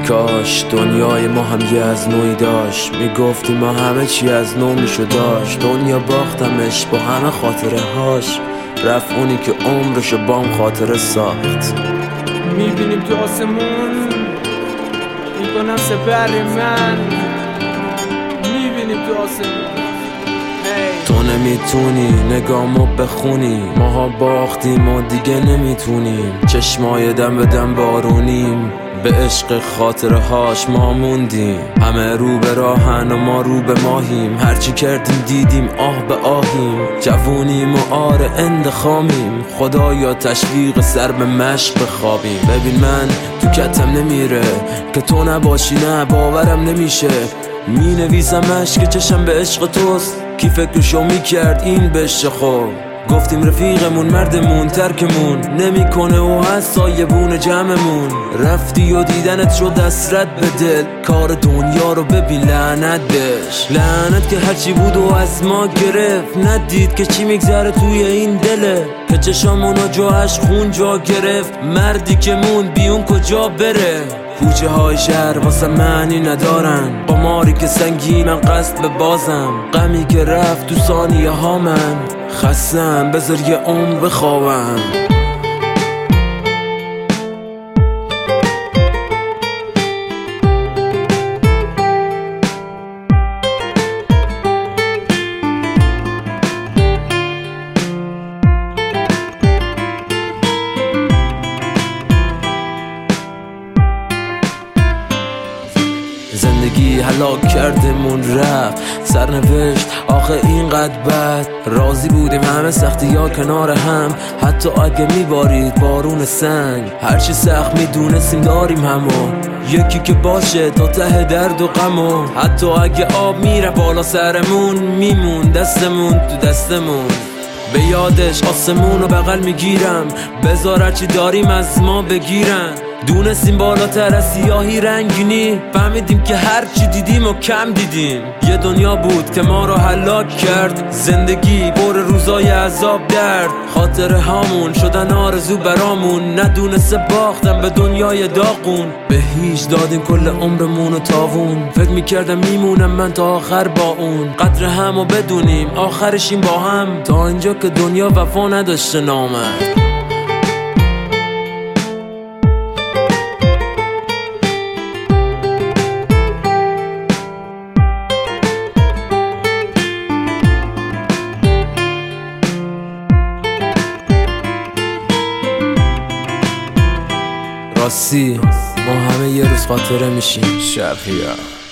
کاش دنیای ما هم یه از نوعی داشت، میگفتی ما همه چی از نو میشو داشت. دنیا باختمش با همه خاطره هاش، رفت اونی که عمرشو بام خاطره ساخت. میبینیم تو آسمون میکنم سپر من، میبینیم تو آسمون تو نمیتونی نگامو بخونی، ماها باختیم و دیگه نمیتونیم. چشمای دم به دم بارونیم، به عشق خاطره هاش ما موندیم. همه رو به راهن و ما رو به ماهیم، هرچی کردیم دیدیم آه به آهیم. جوونیم و آره اندخامیم، خدایا تشویق سر به مشق بخوابیم. ببین من تو کتم نمیره که تو نباشی، نه باورم نمیشه. می نویسمش که چشم به عشق توست، کی فکرشو میکرد این بشه. خب گفتیم رفیقمون مردمون ترکمون نمیکنه و هست سایبون جمعمون. رفتی و دیدنت شد دسترد به دل، کار دنیا رو ببین لعنت بهش. لعنت که هرچی بود و از ما گرفت، ندید که چی میگذره توی این دله. که چشامونو جاش خون جا گرفت، مردی که مون بیون کجا بره. کوچه های شهر واسه معنی ندارن، قماری که سنگینم قصد به بازم. غمی که رفت تو ثانیه ها من خستم، بذار یه عمر بخوابم. زندگی هلاک کردمون رفت، سرنوشت آخه اینقدر بد. راضی بودیم همه سختی ها کنار هم، حتی اگه میبارید بارون سنگ. هرچی سخت میدونستیم داریم همو، یکی که باشه تا ته درد و غمو. حتی اگه آب میره بالا سرمون، میمون دستمون تو دستمون. به یادش آسمون رو بغل میگیرم، بذار هرچی داریم از ما بگیرن. دونستیم بالاتر از سیاهی رنگینی، فهمیدیم که هرچی دیدیم و کم دیدیم. یه دنیا بود که ما رو هلاک کرد، زندگی پر روزای عذاب درد. خاطره هامون شدن آرزو برامون، ندونسته باختم به دنیای داغون. به هیچ دادیم کل عمرمون و تاوون، فکر میکردم میمونم من تا آخر با اون. قدر همو بدونیم آخرشیم با هم، تا اینجا که دنیا وفا نداشته نامرد. راستی ما همه یه روز خاطره میشیم. شرقیه